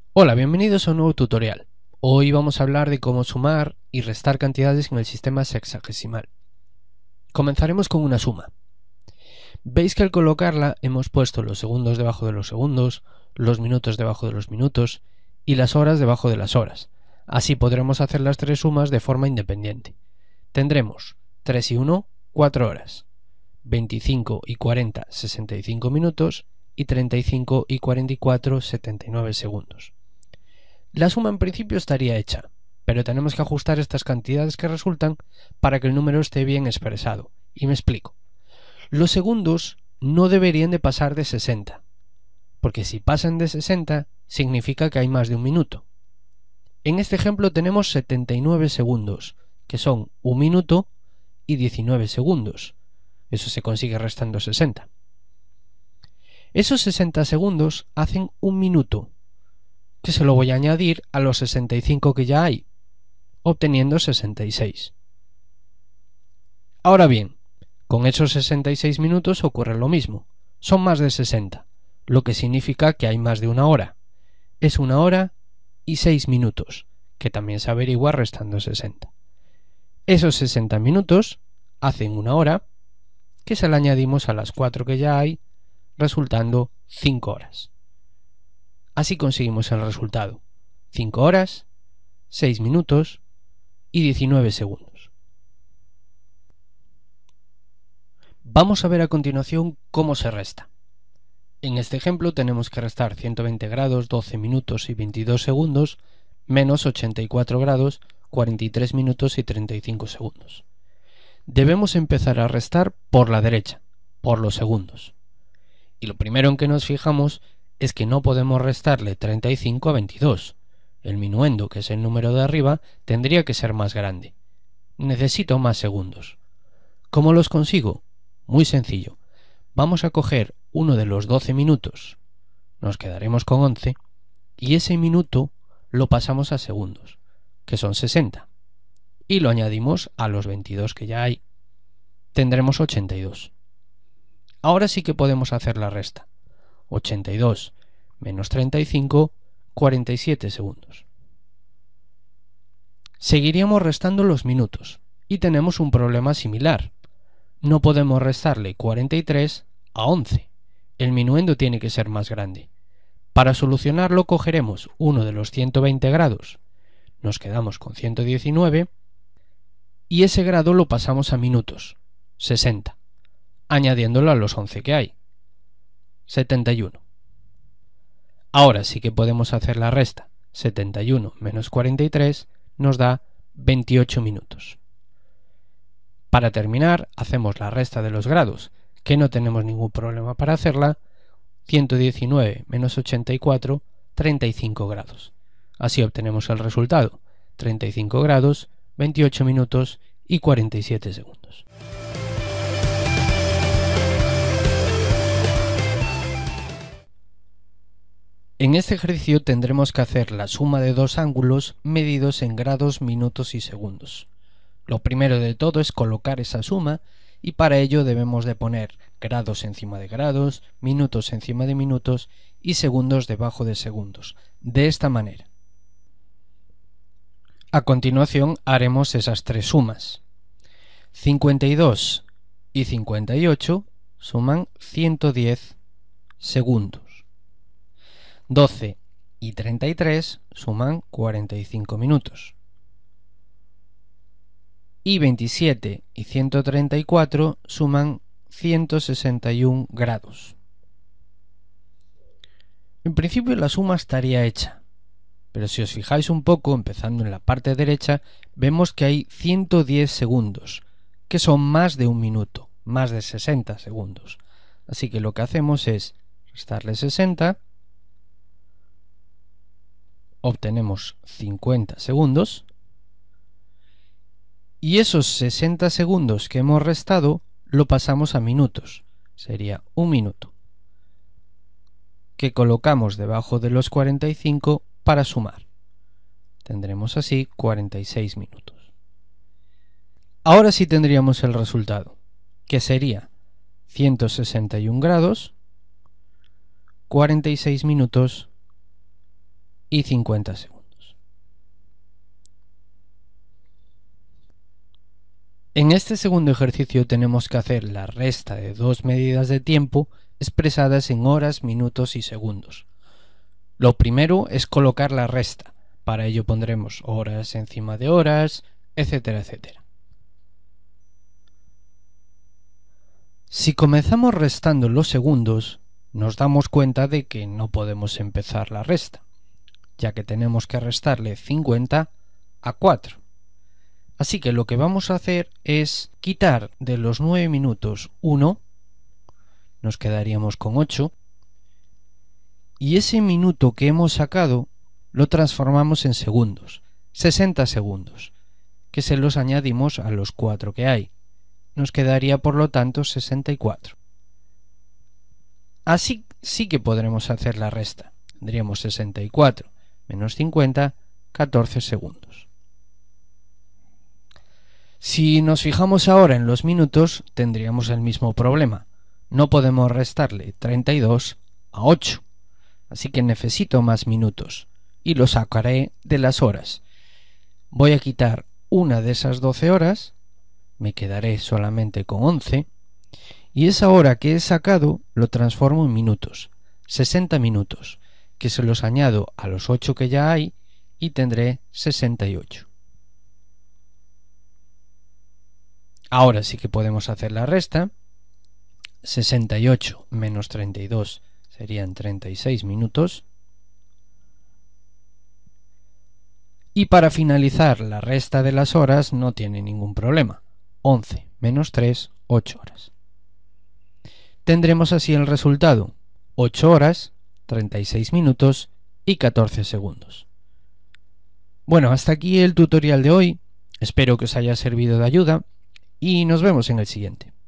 Hola, bienvenidos a un nuevo tutorial. Hoy vamos a hablar de cómo sumar y restar cantidades en el sistema sexagesimal. Comenzaremos con una suma. Veis que al colocarla hemos puesto los segundos debajo de los segundos, los minutos debajo de los minutos y las horas debajo de las horas. Así podremos hacer las tres sumas de forma independiente. Tendremos 3 y 1, 4 horas, 25 y 40, 65 minutos y 35 y 44, 79 segundos. La suma en principio estaría hecha, pero tenemos que ajustar estas cantidades que resultan para que el número esté bien expresado. Y me explico. Los segundos no deberían de pasar de 60, porque si pasan de 60 significa que hay más de un minuto. En este ejemplo tenemos 79 segundos, que son 1 minuto y 19 segundos. Eso se consigue restando 60. Esos 60 segundos hacen 1 minuto, que se lo voy a añadir a los 65 que ya hay, obteniendo 66. Ahora bien, con esos 66 minutos ocurre lo mismo, son más de 60, lo que significa que hay más de una hora. Es 1 hora y 6 minutos, que también se averigua restando 60. Esos 60 minutos hacen 1 hora, que se la añadimos a las 4 que ya hay, resultando 5 horas. Así conseguimos el resultado: 5 horas, 6 minutos y 19 segundos. Vamos a ver a continuación cómo se resta. En este ejemplo tenemos que restar 120 grados, 12 minutos y 22 segundos, menos 84 grados, 43 minutos y 35 segundos. Debemos empezar a restar por la derecha, por los segundos. Y lo primero en que nos fijamos es que no podemos restarle 35 a 22. El minuendo, que es el número de arriba, tendría que ser más grande. Necesito más segundos. ¿Cómo los consigo? Muy sencillo. Vamos a coger uno de los 12 minutos, nos quedaremos con 11, y ese minuto lo pasamos a segundos, que son 60, y lo añadimos a los 22 que ya hay. Tendremos 82. Ahora sí que podemos hacer la resta. 82 menos 35, 47 segundos. Seguiríamos restando los minutos, y tenemos un problema similar. No podemos restarle 43 a 11. El minuendo tiene que ser más grande. Para solucionarlo cogeremos uno de los 120 grados, nos quedamos con 119, y ese grado lo pasamos a minutos, 60, añadiéndolo a los 11 que hay, 71. Ahora sí que podemos hacer la resta. 71 menos 43 nos da 28 minutos. Para terminar, hacemos la resta de los grados, que no tenemos ningún problema para hacerla. 119 menos 84, 35 grados. Así obtenemos el resultado: 35 grados, 28 minutos y 47 segundos. En este ejercicio tendremos que hacer la suma de dos ángulos medidos en grados, minutos y segundos. Lo primero de todo es colocar esa suma, y para ello debemos de poner grados encima de grados, minutos encima de minutos y segundos debajo de segundos, de esta manera. A continuación haremos esas tres sumas. 52 y 58 suman 110 segundos. 12 y 33 suman 45 minutos. Y 27 y 134 suman 161 grados. En principio la suma estaría hecha, pero si os fijáis un poco, empezando en la parte derecha, vemos que hay 110 segundos, que son más de un minuto, más de 60 segundos. Así que lo que hacemos es restarle 60, obtenemos 50 segundos, y esos 60 segundos que hemos restado lo pasamos a minutos. Sería un minuto, que colocamos debajo de los 45 para sumar. Tendremos así 46 minutos. Ahora sí tendríamos el resultado, que sería 161 grados, 46 minutos y 50 segundos. En este segundo ejercicio tenemos que hacer la resta de dos medidas de tiempo expresadas en horas, minutos y segundos. Lo primero es colocar la resta. Para ello pondremos horas encima de horas, etcétera, etcétera. Si comenzamos restando los segundos, nos damos cuenta de que no podemos empezar la resta, ya que tenemos que restarle 50 a 4. Así que lo que vamos a hacer es quitar de los 9 minutos 1, nos quedaríamos con 8, y ese minuto que hemos sacado lo transformamos en segundos, 60 segundos, que se los añadimos a los 4 que hay. Nos quedaría por lo tanto 64. Así sí que podremos hacer la resta. Tendríamos 64 menos 50, 14 segundos. Si nos fijamos ahora en los minutos, tendríamos el mismo problema. No podemos restarle 32 a 8, así que necesito más minutos y lo sacaré de las horas. Voy a quitar una de esas 12 horas, me quedaré solamente con 11, y esa hora que he sacado lo transformo en minutos, 60 minutos, que se los añado a los 8 que ya hay y tendré 68. Ahora sí que podemos hacer la resta. 68 menos 32 serían 36 minutos. Y para finalizar la resta de las horas no tiene ningún problema. 11 menos 3, 8 horas. Tendremos así el resultado: 8 horas, 36 minutos y 14 segundos. Bueno, hasta aquí el tutorial de hoy. Espero que os haya servido de ayuda y nos vemos en el siguiente.